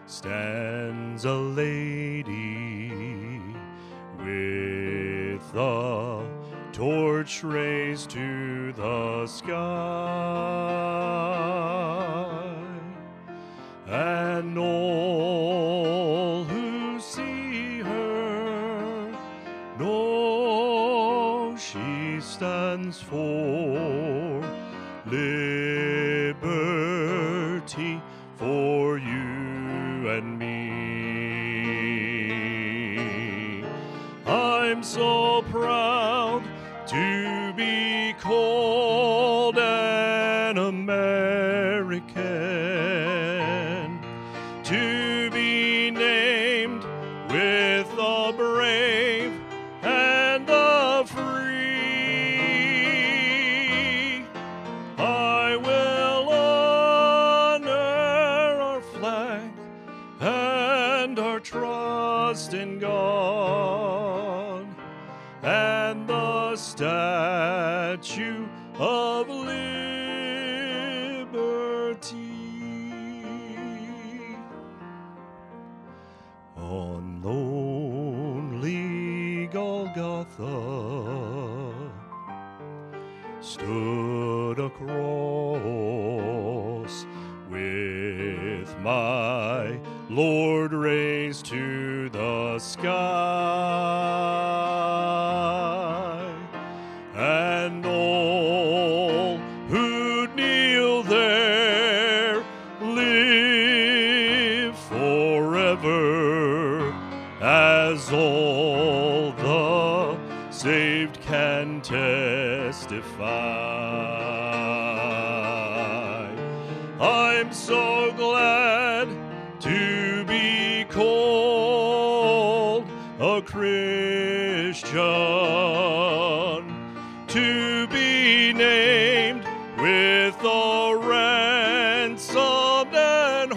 stands a lady with a torch raised to the sky, and all who see her know she stands for liberty for you and me. I'm so proud to be called an American, to be named with the brave and the free. I will honor our flag and our trust in God and the Statue of Liberty. On lonely Golgotha stood a cross with my Lord raised to the sky, and all who kneel there live forever, as all the saved can testify. I'm so glad to be called a Christian, to be named with the ransomed and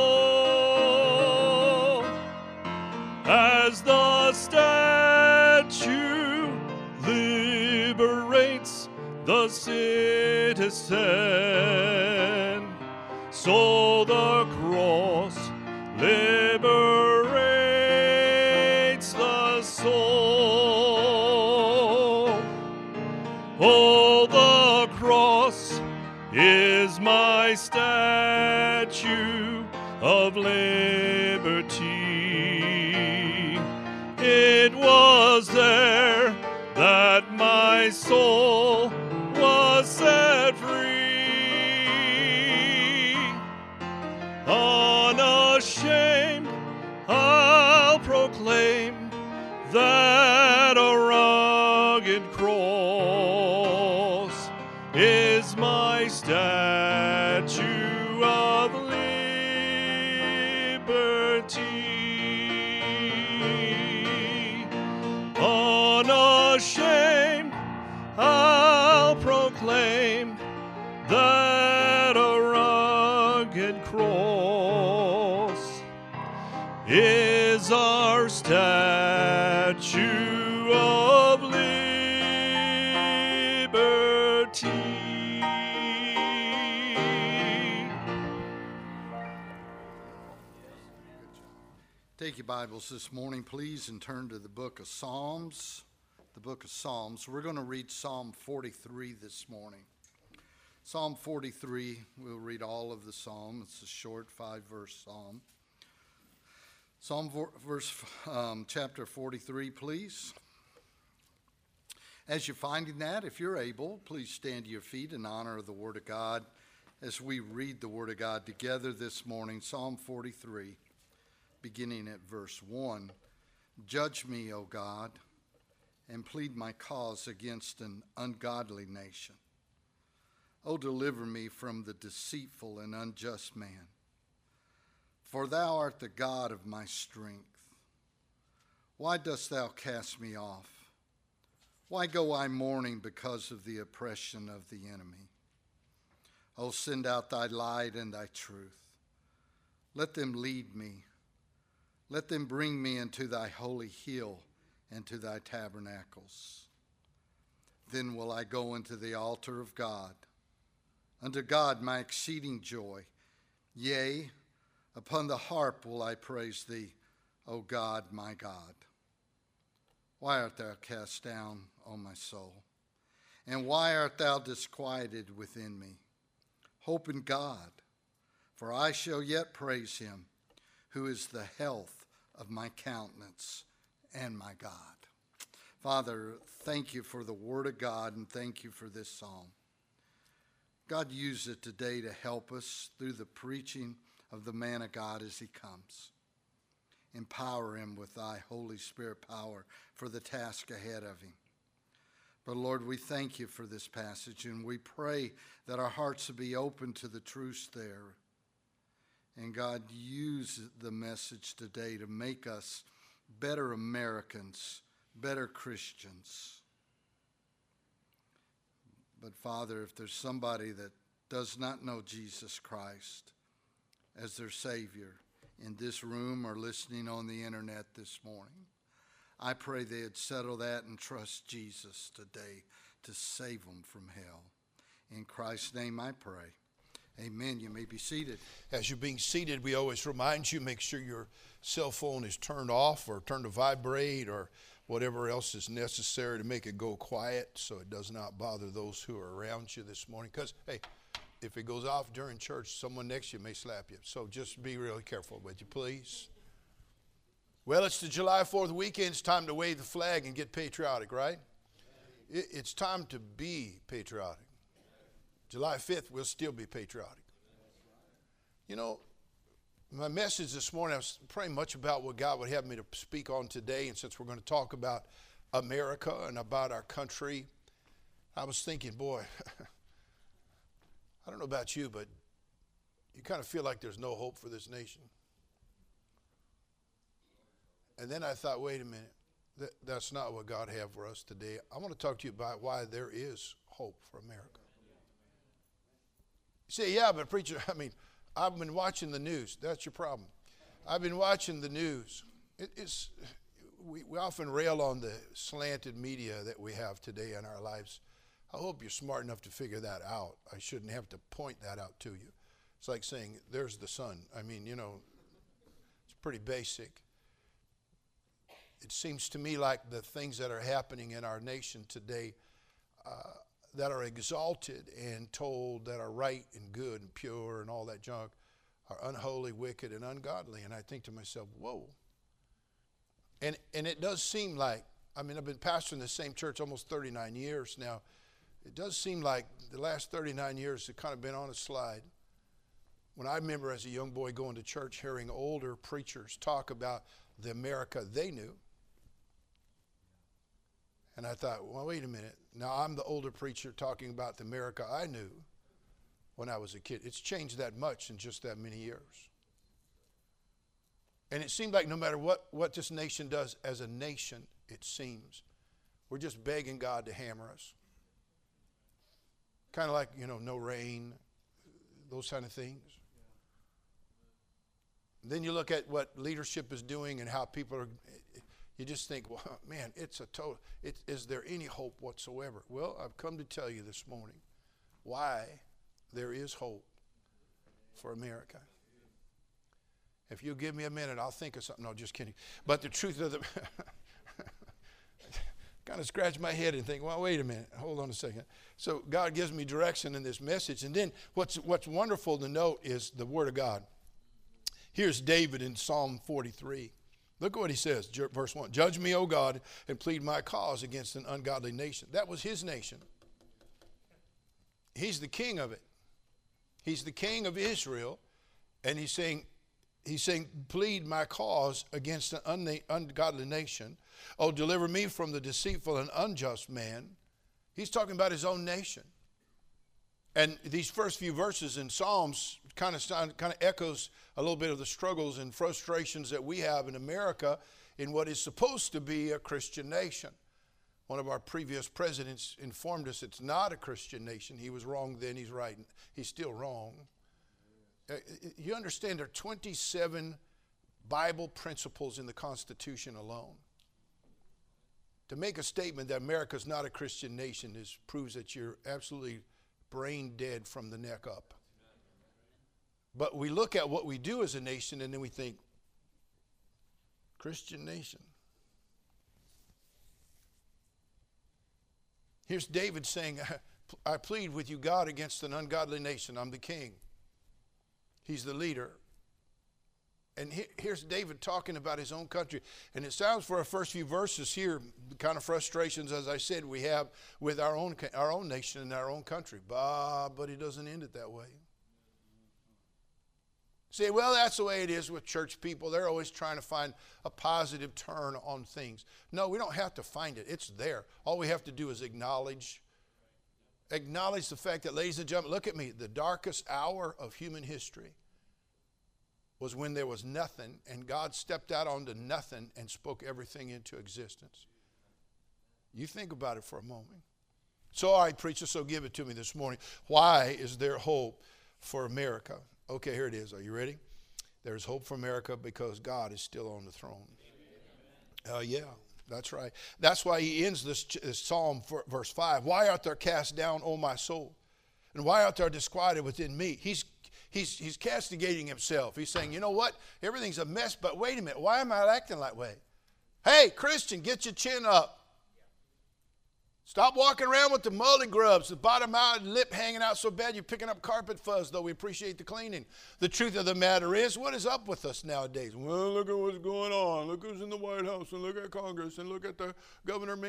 whole, as the statue liberates the citizen, so the cross liberates the soul. Oh, the cross is my statue of liberty. It was there that my soul was set free. Unashamed, I'll proclaim that a rugged cross is my statue of liberty. Unashamed, I'll proclaim that a rugged cross is our statue of liberty. Take your Bibles this morning, please, and turn to the book of Psalms. The book of Psalms. We're going to read Psalm 43 this morning. Psalm 43, we'll read all of the psalm. It's a short 5-verse psalm. Chapter 43, please. As you're finding that, if you're able, please stand to your feet in honor of the Word of God as we read the Word of God together this morning. Psalm 43, beginning at verse 1. Judge me, O God, and plead my cause against an ungodly nation. O deliver me from the deceitful and unjust man. For thou art the God of my strength. Why dost thou cast me off? Why go I mourning because of the oppression of the enemy? O send out thy light and thy truth. Let them lead me. Let them bring me into thy holy hill and to thy tabernacles. Then will I go into the altar of God, unto God my exceeding joy. Yea, Upon the harp will I praise thee, O God, my God. Why art thou cast down, O my soul? And why art thou disquieted within me? Hope in God, for I shall yet praise him, who is the health of my countenance and my God. Father, thank you for the word of God, and thank you for this psalm. God, use it today to help us through the preaching of the man of God as he comes. Empower him with thy Holy Spirit power for the task ahead of him. But Lord, we thank you for this passage, and we pray that our hearts will be open to the truths there. And God, use the message today to make us better Americans, better Christians. But Father, if there's somebody that does not know Jesus Christ as their Savior in this room or listening on the internet this morning, I pray they'd settle that and trust Jesus today to save them from hell. In Christ's name I pray. Amen. You may be seated. As you're being seated, we always remind you, make sure your cell phone is turned off or turned to vibrate or whatever else is necessary to make it go quiet so it does not bother those who are around you this morning. Because, hey, if it goes off during church, someone next to you may slap you. So just be really careful, would you please? Well, it's the July 4th weekend. It's time to wave the flag and get patriotic, right? It's time to be patriotic. July 5th, we'll still be patriotic. You know, my message this morning, I was praying much about what God would have me to speak on today. And since we're going to talk about America and about our country, I was thinking, boy, I don't know about you, but you kind of feel like there's no hope for this nation. And then I thought, wait a minute, that's not what God had for us today. I want to talk to you about why there is hope for America. You say, yeah, but preacher, I've been watching the news. That's your problem. I've been watching the news. We often rail on the slanted media that we have today in our lives. I hope you're smart enough to figure that out. I shouldn't have to point that out to you. It's like saying, there's the sun. It's pretty basic. It seems to me like the things that are happening in our nation today that are exalted and told that are right and good and pure and all that junk are unholy, wicked, and ungodly. And I think to myself, whoa. And it does seem like, I've been pastoring the same church almost 39 years now. It does seem like the last 39 years have kind of been on a slide. When I remember as a young boy going to church, hearing older preachers talk about the America they knew. And I thought, well, wait a minute. Now I'm the older preacher talking about the America I knew when I was a kid. It's changed that much in just that many years. And it seemed like no matter what this nation does as a nation, it seems, we're just begging God to hammer us. Kind of like, no rain, those kind of things. Then you look at what leadership is doing and how people are, you just think, well, man, is there any hope whatsoever? Well, I've come to tell you this morning why there is hope for America. If you'll give me a minute, I'll think of something. No, just kidding. But the truth of the, kind of scratch my head and think, well, wait a minute, hold on a second. So God gives me direction in this message. And then what's wonderful to note is the Word of God. Here's David in Psalm 43. Look at what he says, verse 1. Judge me, O God, and plead my cause against an ungodly nation. That was his nation. He's the king of it. He's the king of Israel. And he's saying, plead my cause against an ungodly nation. Oh, deliver me from the deceitful and unjust man. He's talking about his own nation. And these first few verses in Psalms kind of echoes a little bit of the struggles and frustrations that we have in America in what is supposed to be a Christian nation. One of our previous presidents informed us it's not a Christian nation. He was wrong then, he's right. He's still wrong. You understand there are 27 Bible principles in the Constitution alone. To make a statement that America is not a Christian nation proves that you're absolutely brain dead from the neck up. But we look at what we do as a nation and then we think, Christian nation. Here's David saying, I plead with you, God, against an ungodly nation. I'm the king. He's the leader. And here's David talking about his own country. And it sounds for our first few verses here, the kind of frustrations, as I said, we have with our own nation and our own country. But he doesn't end it that way. Say, well, that's the way it is with church people. They're always trying to find a positive turn on things. No, we don't have to find it. It's there. All we have to do is acknowledge the fact that, ladies and gentlemen, look at me. The darkest hour of human history was when there was nothing, and God stepped out onto nothing and spoke everything into existence. You think about it for a moment. So, all right, preacher, so give it to me this morning. Why is there hope for America? Okay, here it is. Are you ready? There's hope for America because God is still on the throne. Yeah, that's right. That's why he ends this psalm, verse 5. Why art thou cast down, O my soul? And why art thou disquieted within me? He's castigating himself. He's saying, you know what? Everything's a mess, but wait a minute. Why am I acting that way? Hey, Christian, get your chin up. Stop walking around with the mully grubs, the bottom of your lip hanging out so bad you're picking up carpet fuzz, though we appreciate the cleaning. The truth of the matter is, what is up with us nowadays? Well, look at what's going on. Look who's in the White House, and look at Congress, and look at the Governor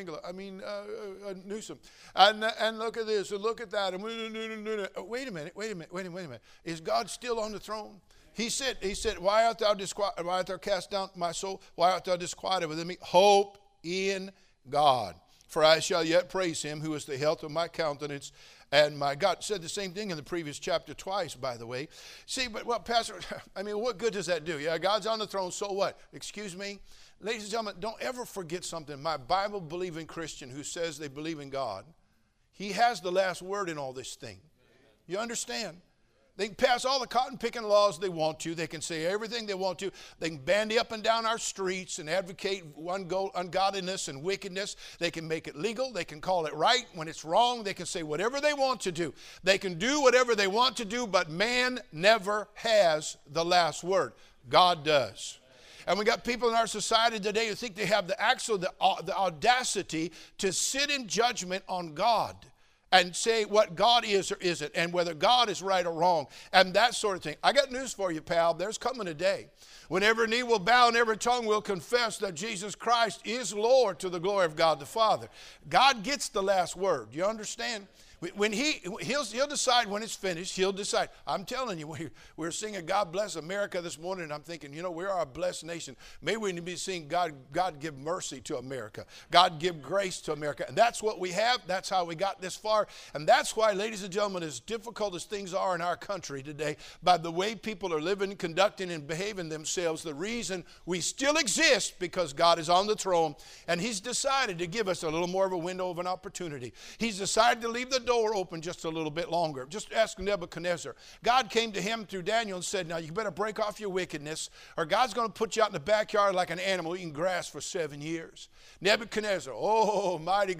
Newsom. And look at this, and look at that. And wait a minute. Is God still on the throne? He said, why art thou cast down, my soul? Why art thou disquieted within me? Hope in God. For I shall yet praise him who is the health of my countenance and my God. Said the same thing in the previous chapter twice, by the way. See, but what, Pastor, I mean, what good does that do? Yeah, God's on the throne, so what? Excuse me? Ladies and gentlemen, don't ever forget something. My Bible-believing Christian who says they believe in God, he has the last word in all this thing. You understand? They can pass all the cotton-picking laws they want to. They can say everything they want to. They can bandy up and down our streets and advocate ungodliness and wickedness. They can make it legal. They can call it right when it's wrong. They can say whatever they want to do. They can do whatever they want to do, but man never has the last word. God does. And we got people in our society today who think they have the audacity to sit in judgment on God and say what God is or isn't, and whether God is right or wrong, and that sort of thing. I got news for you, pal. There's coming a day when every knee will bow and every tongue will confess that Jesus Christ is Lord to the glory of God the Father. God gets the last word. You understand? When he'll decide when it's finished. He'll decide. I'm telling you, we're singing God Bless America this morning, and I'm thinking, you know, we are a blessed nation. Maybe we need to be singing God give mercy to America. God give grace to America. And that's what we have. That's how we got this far. And that's why, ladies and gentlemen, as difficult as things are in our country today, by the way people are living, conducting, and behaving themselves, the reason we still exist because God is on the throne, and he's decided to give us a little more of a window of an opportunity. He's decided to leave the door open just a little bit longer. Just ask Nebuchadnezzar. God came to him through Daniel and said, now you better break off your wickedness, or God's going to put you out in the backyard like an animal eating grass for 7 years. Nebuchadnezzar, mighty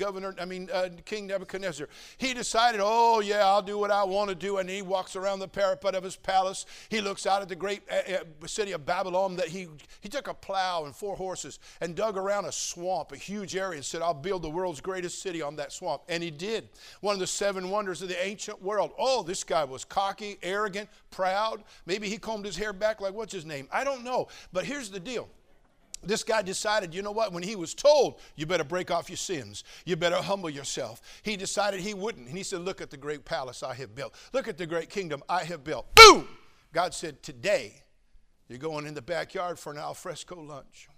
King Nebuchadnezzar, he decided, oh yeah, I'll do what I want to do, and he walks around the parapet of his palace. He looks out at the great city of Babylon that he took a plow and 4 horses and dug around a swamp, a huge area, and said, I'll build the world's greatest city on that swamp. And he did. One of the 7 wonders of the ancient world. Oh, this guy was cocky, arrogant, proud. Maybe he combed his hair back like, what's his name? I don't know. But here's the deal. This guy decided, you know what, when he was told, you better break off your sins, you better humble yourself, he decided he wouldn't. And he said, look at the great palace I have built. Look at the great kingdom I have built. Boom! God said, today, you're going in the backyard for an al fresco lunch.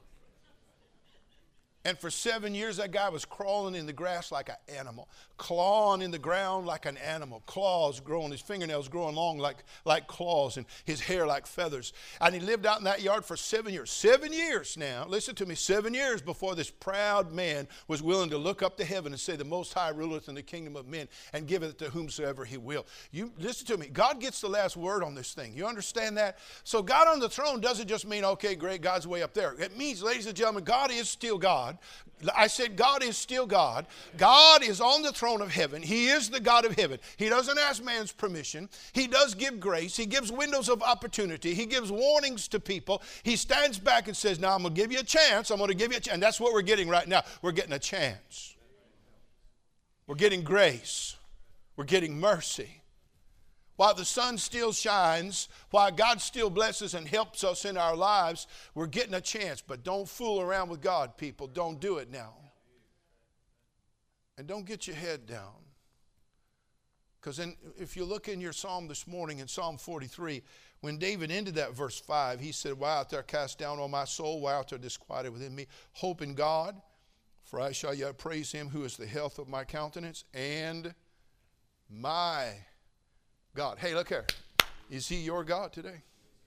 And for 7 years, that guy was crawling in the grass like an animal, clawing in the ground like an animal, claws growing, his fingernails growing long like claws, and his hair like feathers. And he lived out in that yard for 7 years. 7 years now, listen to me, 7 years before this proud man was willing to look up to heaven and say, the Most High ruleth in the kingdom of men and giveth it to whomsoever he will. You listen to me. God gets the last word on this thing. You understand that? So God on the throne doesn't just mean, okay, great, God's way up there. It means, ladies and gentlemen, God is still God. God. I said God is still God. God is on the throne of heaven. He is the God of heaven. He doesn't ask man's permission. He does give grace. He gives windows of opportunity. He gives warnings to people. He stands back and says, now I'm going to give you a chance. I'm going to give you a chance. And that's what we're getting right now. We're getting a chance. We're getting grace. We're getting mercy. While the sun still shines, while God still blesses and helps us in our lives, we're getting a chance. But don't fool around with God, people. Don't do it now. And don't get your head down. Because if you look in your psalm this morning, in Psalm 43, when David ended that verse 5, he said, why art thou cast down, O my soul? Why art thou disquieted within me? Hope in God, for I shall yet praise him who is the health of my countenance and my God. Hey, look here. Is he your God today?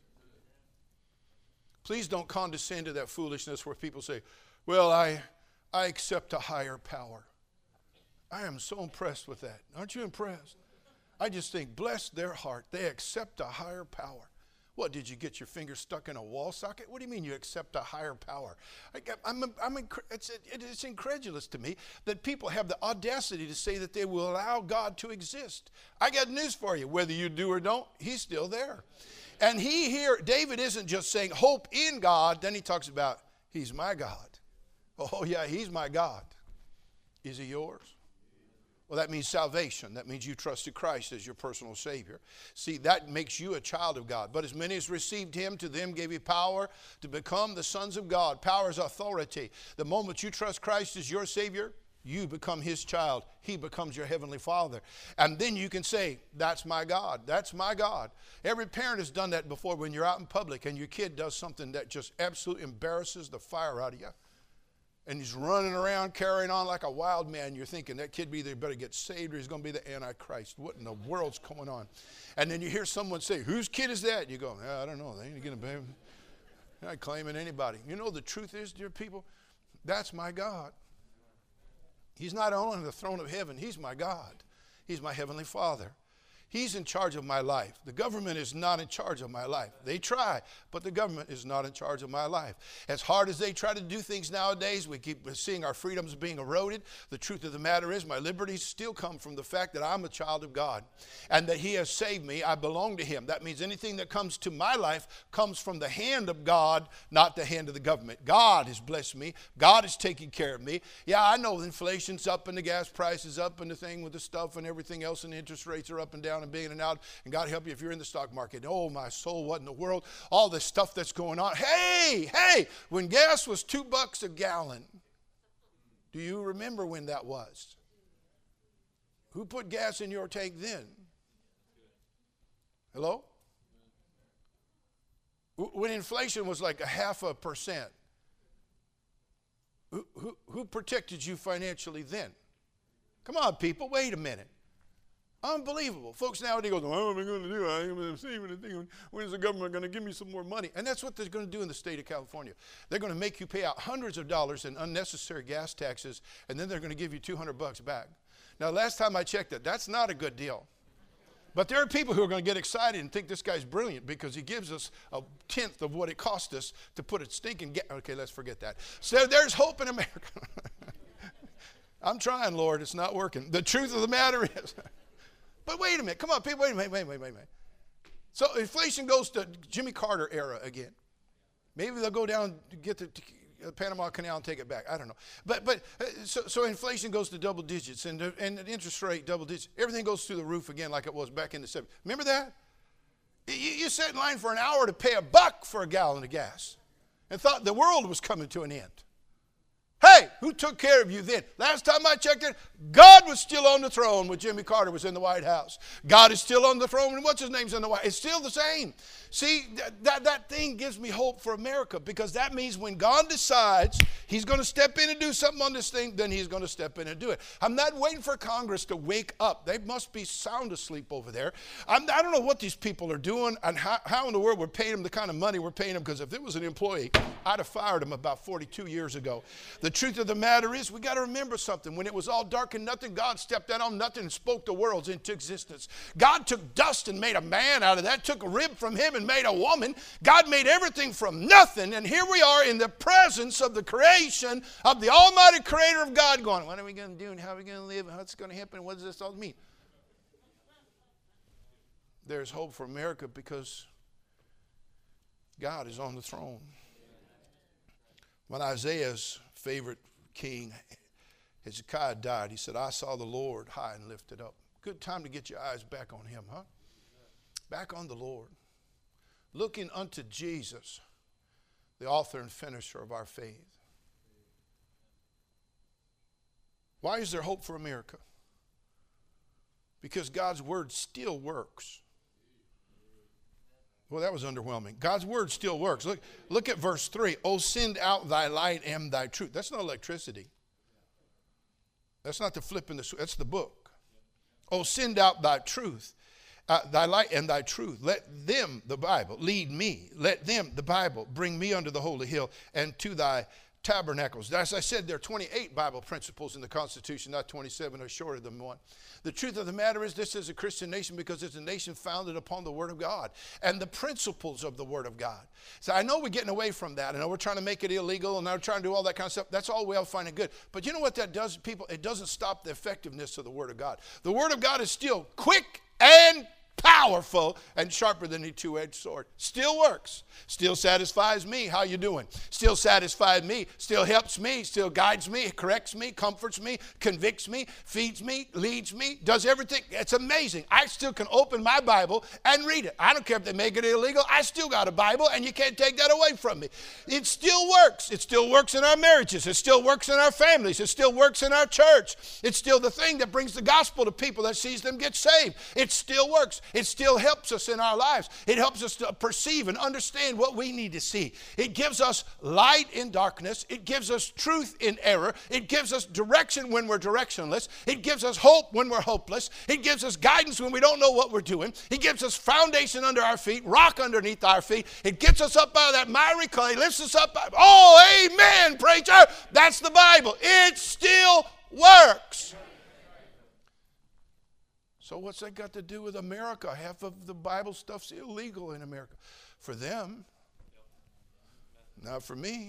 Please don't condescend to that foolishness where people say, well, I accept a higher power. I am so impressed with that. Aren't you impressed? I just think, bless their heart. They accept a higher power. What, did you get your finger stuck in a wall socket? What do you mean you accept a higher power? It's incredulous to me that people have the audacity to say that they will allow God to exist. I got news for you. Whether you do or don't, he's still there. And David isn't just saying hope in God. Then he talks about he's my God. Oh yeah, he's my God. Is he yours? Well, that means salvation. That means you trusted Christ as your personal Savior. See, that makes you a child of God. But as many as received him, to them gave he power to become the sons of God. Power is authority. The moment you trust Christ as your Savior, you become his child. He becomes your heavenly Father. And then you can say, that's my God. That's my God. Every parent has done that before when you're out in public and your kid does something that just absolutely embarrasses the fire out of you. And he's running around carrying on like a wild man. You're thinking that kid either better get saved or he's going to be the Antichrist. What in the world's going on? And then you hear someone say, whose kid is that? And you go, I don't know. They ain't going to be not claiming anybody. You know the truth is, dear people, that's my God. He's not only on the throne of heaven. He's my God. He's my heavenly Father. He's in charge of my life. The government is not in charge of my life. They try, but the government is not in charge of my life. As hard as they try to do things nowadays, we keep seeing our freedoms being eroded. The truth of the matter is my liberties still come from the fact that I'm a child of God and that he has saved me. I belong to him. That means anything that comes to my life comes from the hand of God, not the hand of the government. God has blessed me. God is taking care of me. Yeah, I know inflation's up and the gas price is up and the thing with the stuff and everything else and the interest rates are up and down and being and out, and God help you if you're in the stock market. Oh, my soul, what in the world? All this stuff that's going on. Hey, when gas was $2 a gallon, do you remember when that was? Who put gas in your tank then? Hello? When inflation was like 0.5%, who protected you financially then? Come on, people, wait a minute. Unbelievable. Folks nowadays go, what am I going to do? I am saving a thing. When is the government going to give me some more money? And that's what they're going to do in the state of California. They're going to make you pay out hundreds of dollars in unnecessary gas taxes, and then they're going to give you $200 back. Now, last time I checked it, that's not a good deal. But there are people who are going to get excited and think this guy's brilliant because he gives us 1/10 of what it cost us to put a stinking gas. Okay, let's forget that. So there's hope in America. I'm trying, Lord. It's not working. The truth of the matter is... But wait a minute. Come on, people. Wait a minute. So inflation goes to Jimmy Carter era again. Maybe they'll go down to get the Panama Canal and take it back. I don't know. So inflation goes to double digits and the interest rate double digits. Everything goes through the roof again like it was back in the 70s. Remember that? You sat in line for an hour to pay $1 for a gallon of gas and thought the world was coming to an end. Hey, who took care of you then? Last time I checked it, God was still on the throne when Jimmy Carter was in the White House. God is still on the throne when what's his name's in the White House. It's still the same. See, that thing gives me hope for America because that means when God decides he's going to step in and do something on this thing, then he's going to step in and do it. I'm not waiting for Congress to wake up. They must be sound asleep over there. I don't know what these people are doing and how in the world we're paying them the kind of money we're paying them because if it was an employee, I'd have fired him about 42 years ago. The truth of the matter is, we got to remember something. When it was all dark and nothing, God stepped out on nothing and spoke the worlds into existence. God took dust and made a man out of that, took a rib from him and made a woman. God made everything from nothing, and here we are in the presence of the creation of the Almighty Creator of God going, what are we going to do and how are we going to live and what's going to happen and what does this all mean? There's hope for America because God is on the throne. When Isaiah's favorite king, Hezekiah, died, he said, I saw the Lord high and lifted up. Good time to get your eyes back on him, huh? Back on the Lord. Looking unto Jesus, the author and finisher of our faith. Why is there hope for America? Because God's word still works. Well, that was underwhelming. God's word still works. Look at verse 3. Oh, send out thy light and thy truth. That's not electricity. That's not the flip in the switch. That's the book. Oh, send out thy truth, thy light and thy truth. Let them, the Bible, lead me. Let them, the Bible, bring me unto the holy hill and to thy tabernacles. As I said, there are 28 Bible principles in the Constitution, not 27 or shorter than one. The truth of the matter is this is a Christian nation because it's a nation founded upon the Word of God and the principles of the Word of God. So I know we're getting away from that. I know we're trying to make it illegal and now we're trying to do all that kind of stuff. That's all well, fine and good. But you know what that does, people? It doesn't stop the effectiveness of the Word of God. The Word of God is still quick and powerful and sharper than a two-edged sword. Still works. Still satisfies me. How you doing? Still satisfies me. Still helps me. Still guides me. Corrects me. Comforts me. Convicts me. Feeds me. Leads me. Does everything. It's amazing. I still can open my Bible and read it. I don't care if they make it illegal. I still got a Bible and you can't take that away from me. It still works. It still works in our marriages. It still works in our families. It still works in our church. It's still the thing that brings the gospel to people that sees them get saved. It still works. It still helps us in our lives. It helps us to perceive and understand what we need to see. It gives us light in darkness. It gives us truth in error. It gives us direction when we're directionless. It gives us hope when we're hopeless. It gives us guidance when we don't know what we're doing. It gives us foundation under our feet, rock underneath our feet. It gets us up out of that miry clay, lifts us up. Oh, amen, preacher. That's the Bible. It still works. So what's that got to do with America? Half of the Bible stuff's illegal in America. For them, not for me.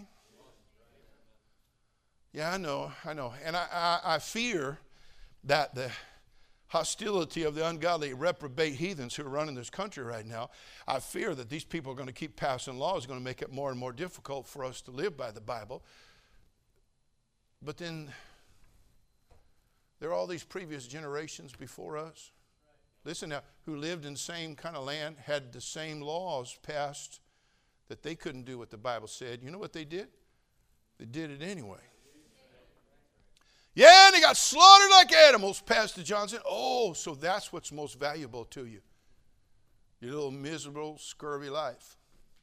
Yeah, I know. And I fear that the hostility of the ungodly reprobate heathens who are running this country right now, I fear that these people are going to keep passing laws, going to make it more and more difficult for us to live by the Bible. But then there are all these previous generations before us. Listen now, who lived in the same kind of land, had the same laws passed that they couldn't do what the Bible said. You know what they did? They did it anyway. Yeah, and they got slaughtered like animals, Pastor Johnson. Oh, so that's what's most valuable to you. Your little miserable, scurvy life.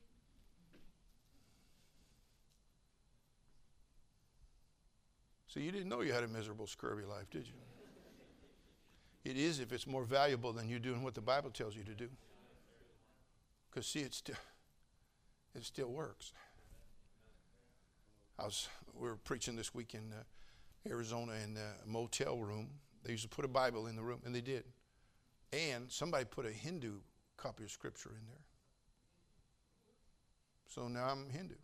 So you didn't know you had a miserable, scurvy life, did you? It is if it's more valuable than you doing what the Bible tells you to do. Because see, it still works. We were preaching this week in Arizona in a motel room. They used to put a Bible in the room, and they did. And somebody put a Hindu copy of Scripture in there. So now I'm Hindu.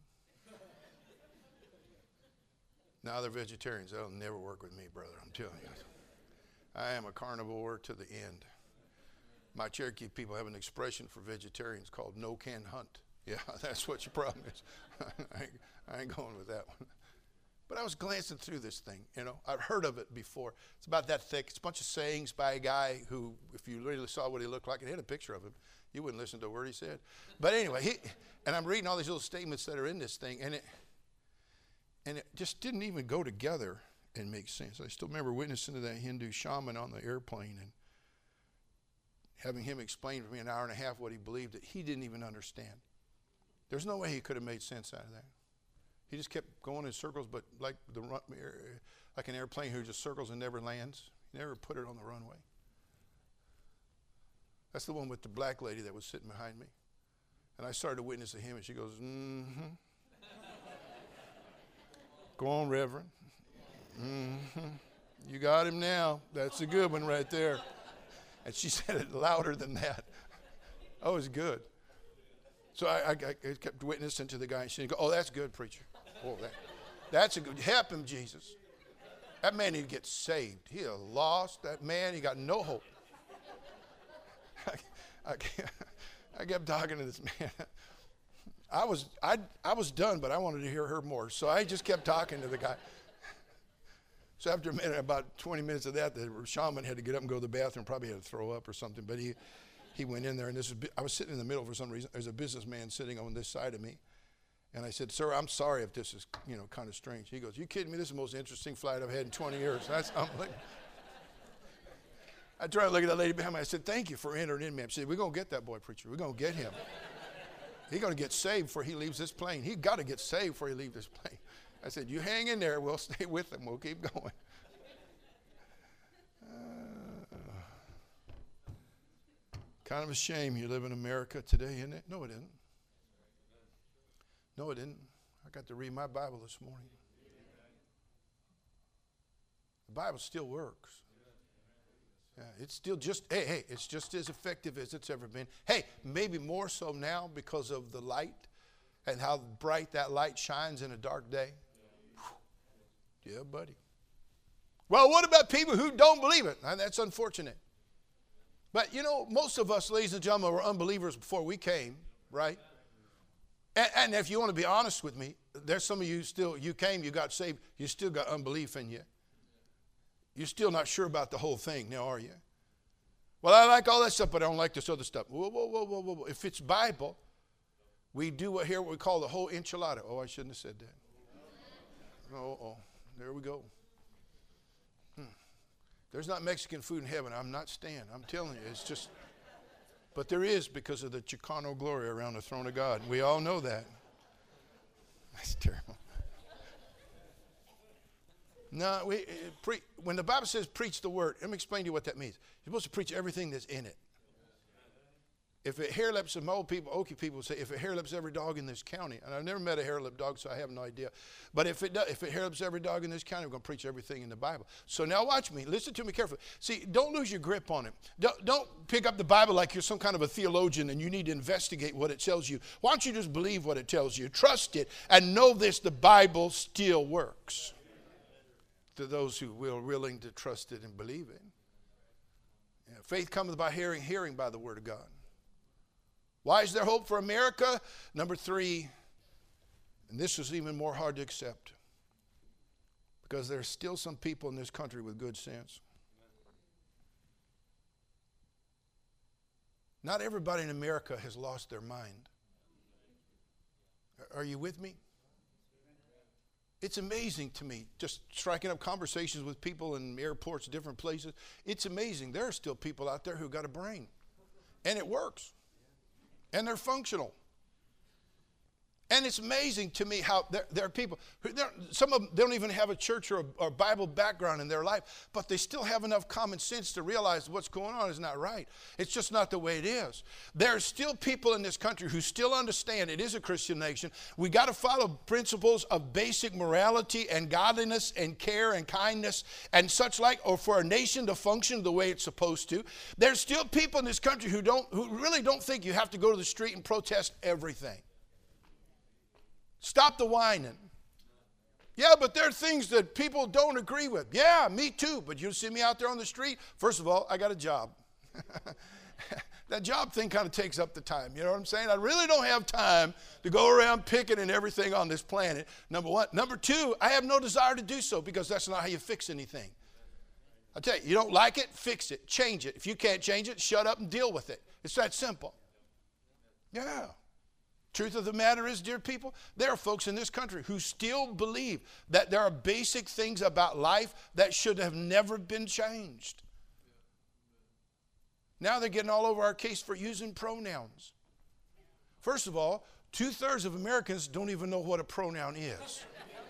Now they're vegetarians. That'll never work with me, brother. I'm telling you. I am a carnivore to the end. My Cherokee people have an expression for vegetarians called no can hunt. Yeah, that's what your problem is. I ain't going with that one. But I was glancing through this thing, you know. I've heard of it before. It's about that thick. It's a bunch of sayings by a guy who, if you really saw what he looked like and had a picture of him, you wouldn't listen to a word he said. But anyway, and I'm reading all these little statements that are in this thing, and it just didn't even go together and make sense. I still remember witnessing to that Hindu shaman on the airplane and having him explain to me an hour and a half what he believed that he didn't even understand. There's no way he could have made sense out of that. He just kept going in circles, but like an airplane who just circles and never lands. He never put it on the runway. That's the one with the black lady that was sitting behind me. And I started to witness to him, and she goes, mm-hmm. Go on, Reverend. You got him now. That's a good one right there. And she said it louder than that. Oh, it was good. So I kept witnessing to the guy. And she go, oh, that's good, preacher. Oh, that's a good. Help him, Jesus. That man need to get saved. He lost. That man, he got no hope. I kept talking to this man. I was done, but I wanted to hear her more. So I just kept talking to the guy. So after a minute, about 20 minutes of that, the shaman had to get up and go to the bathroom. Probably had to throw up or something. But he went in there, and I was sitting in the middle for some reason. There's a businessman sitting on this side of me. And I said, sir, I'm sorry if this is, kind of strange. He goes, you kidding me? This is the most interesting flight I've had in 20 years. That's unbelievable. I tried to look at that lady behind me. I said, thank you for entering in me. I said, we're going to get that boy, preacher. We're going to get him. He's going to get saved before he leaves this plane. He got to get saved before he leaves this plane. I said, you hang in there. We'll stay with him. We'll keep going. Kind of a shame you live in America today, isn't it? No, it isn't. No, it isn't. I got to read my Bible this morning. The Bible still works. Yeah, it's still just, it's just as effective as it's ever been. Hey, maybe more so now because of the light and how bright that light shines in a dark day. Yeah, buddy. Well, what about people who don't believe it? Now, that's unfortunate. But, most of us, ladies and gentlemen, were unbelievers before we came, right? And if you want to be honest with me, there's some of you you came, you got saved, you still got unbelief in you. You're still not sure about the whole thing now, are you? Well, I like all that stuff, but I don't like this other stuff. Whoa. If it's Bible, we do what we call the whole enchilada. Oh, I shouldn't have said that. There we go. There's not Mexican food in heaven. I'm not staying. I'm telling you, it's just... But there is because of the Chicano glory around the throne of God. We all know that. That's terrible. No, when the Bible says preach the word, let me explain to you what that means. You're supposed to preach everything that's in it. If it hair lips, and my Okie people say, if it hair lips every dog in this county, and I've never met a hair lip dog, so I have no idea. But if it hair lips every dog in this county, we're going to preach everything in the Bible. So now watch me. Listen to me carefully. See, don't lose your grip on it. Don't pick up the Bible like you're some kind of a theologian and you need to investigate what it tells you. Why don't you just believe what it tells you? Trust it and know this, the Bible still works. To those who are willing to trust it and believe it. Yeah, faith cometh by hearing, hearing by the word of God. Why is there hope for America? Number 3, and this is even more hard to accept, because there are still some people in this country with good sense. Not everybody in America has lost their mind. Are you with me? It's amazing to me, just striking up conversations with people in airports, different places. It's amazing. There are still people out there who got a brain, and it works. And they're functional. And it's amazing to me how there are people, some of them don't even have a church or a Bible background in their life, but they still have enough common sense to realize what's going on is not right. It's just not the way it is. There are still people in this country who still understand it is a Christian nation. We got to follow principles of basic morality and godliness and care and kindness and such like, or for a nation to function the way it's supposed to. There's still people in this country who really don't think you have to go to the street and protest everything. Stop the whining. Yeah, but there are things that people don't agree with. Yeah, me too. But you see me out there on the street, first of all, I got a job. That job thing kind of takes up the time. You know what I'm saying? I really don't have time to go around picking and everything on this planet, number 1. Number 2, I have no desire to do so because that's not how you fix anything. I tell you, you don't like it, fix it, change it. If you can't change it, shut up and deal with it. It's that simple. Yeah. Truth of the matter is, dear people, there are folks in this country who still believe that there are basic things about life that should have never been changed. Now they're getting all over our case for using pronouns. First of all, 2/3 of Americans don't even know what a pronoun is.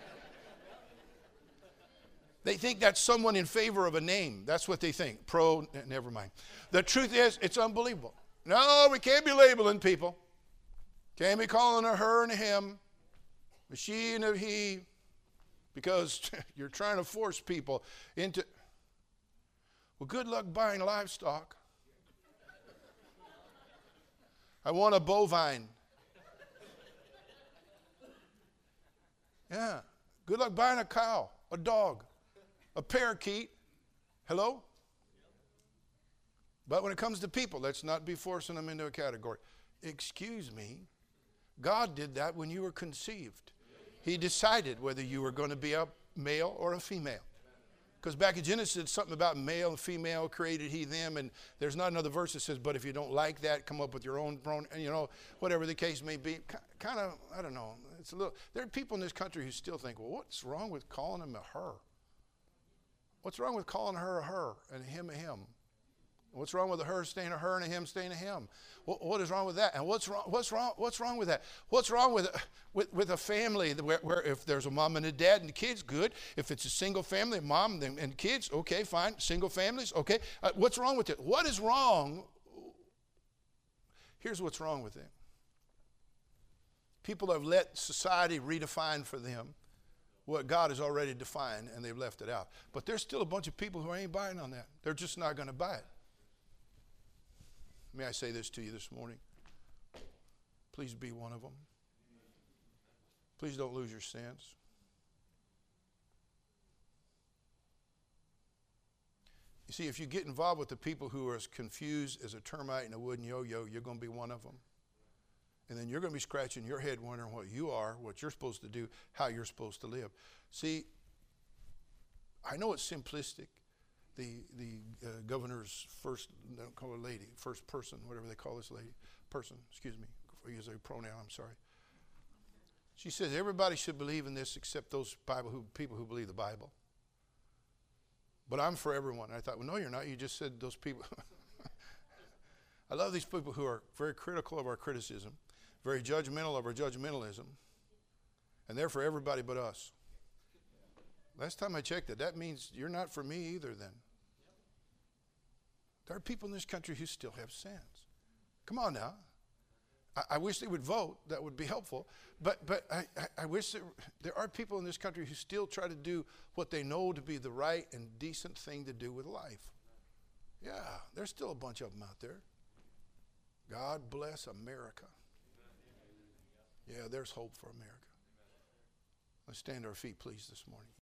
They think that's someone in favor of a name. That's what they think. Never mind. The truth is, it's unbelievable. No, we can't be labeling people. Can't be calling a her and a him, a she and a he, because you're trying to force people into, well, good luck buying livestock. I want a bovine. Yeah. Good luck buying a cow, a dog, a parakeet. Hello? But when it comes to people, let's not be forcing them into a category. Excuse me, God did that when you were conceived. He decided whether you were going to be a male or a female. Because back in Genesis, it's something about male and female, created he them, and there's not another verse that says, but if you don't like that, come up with your own pronoun, you know, whatever the case may be. Kind of, I don't know. It's a little. There are people in this country who still think, well, what's wrong with calling him a her? What's wrong with calling her a her and him a him? What's wrong with a her staying a her and a him staying a him? What is wrong with that? And what's wrong with that? What's wrong with a family where if there's a mom and a dad and the kids, good. If it's a single family, mom and kids, okay, fine. Single families, okay. What's wrong with it? What is wrong? Here's what's wrong with it. People have let society redefine for them what God has already defined, and they've left it out. But there's still a bunch of people who ain't buying on that. They're just not going to buy it. May I say this to you this morning? Please be one of them. Please don't lose your sense. You see, if you get involved with the people who are as confused as a termite in a wooden yo-yo, you're going to be one of them. And then you're going to be scratching your head wondering what you are, what you're supposed to do, how you're supposed to live. See, I know it's simplistic. The governor's first, don't call her lady, first person, whatever they call this lady, person, excuse me, if I use a pronoun, I'm sorry. She says everybody should believe in this except those people who believe the Bible. But I'm for everyone. I thought, well, no, you're not. You just said those people. I love these people who are very critical of our criticism, very judgmental of our judgmentalism, and they're for everybody but us. Last time I checked it, that means you're not for me either then. There are people in this country who still have sense. Come on now. I wish they would vote. That would be helpful. But I wish there are people in this country who still try to do what they know to be the right and decent thing to do with life. Yeah, there's still a bunch of them out there. God bless America. Yeah, there's hope for America. Let's stand to our feet, please, this morning.